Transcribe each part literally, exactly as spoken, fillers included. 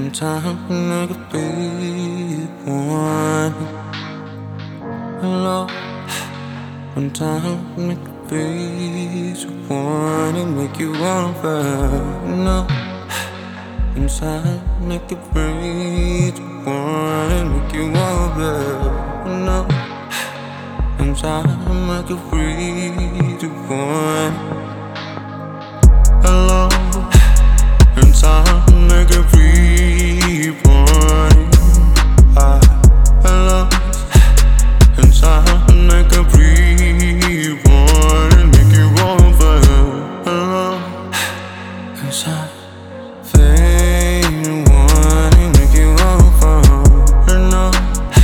Sometimes I could be one. Hello. Sometimes I could be someone and make you wanna burn up. Sometimes I could be someone and make you wanna burn up. Sometimes I could be one. Hello. Sometimes I could be one. I love. Sometimes I could be one and make you over. Hello. Inside, fade one and make you over. Hello.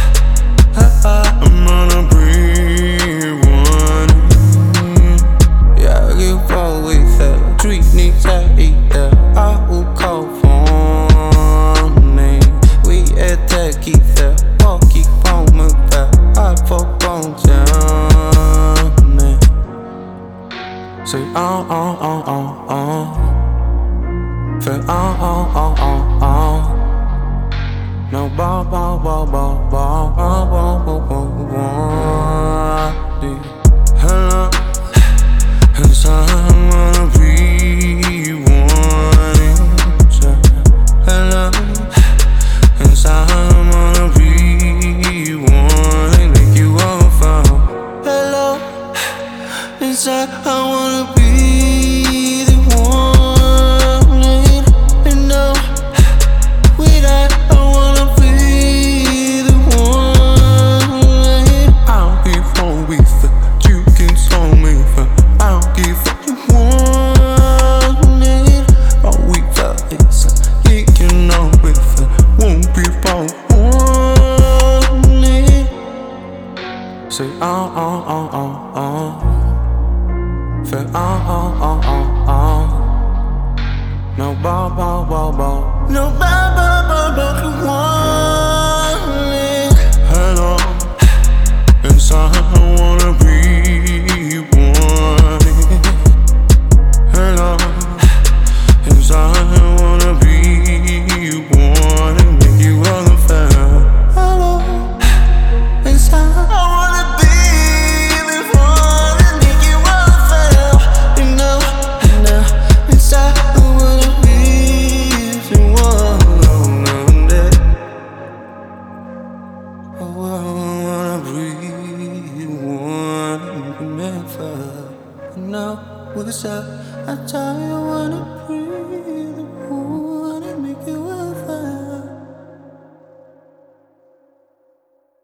I'm gonna breathe one. Yeah, I give all with that. Treat needs I eat that. I will call for me. We at that, keep that. Walk, keep on my back. I fuck on down me. Say oh oh oh oh oh. Say oh oh oh oh oh. No ba ba ba ba ba ba ba ba ba ba. Hello. Cause I wanna be one. Hello. Cause I wanna be one and make you over. Hello. Inside I wanna be the one. And now without I wanna be the one. I'll be wrong with it. You can tell me for I'll give you one. All we felt is you can know with it. Won't be wrong. Say oh oh oh oh oh. Say oh oh oh oh oh. No ba ba ba ba. No ba ba ba ba. You want it. Hello. Inside I wanna be one. Hello. Inside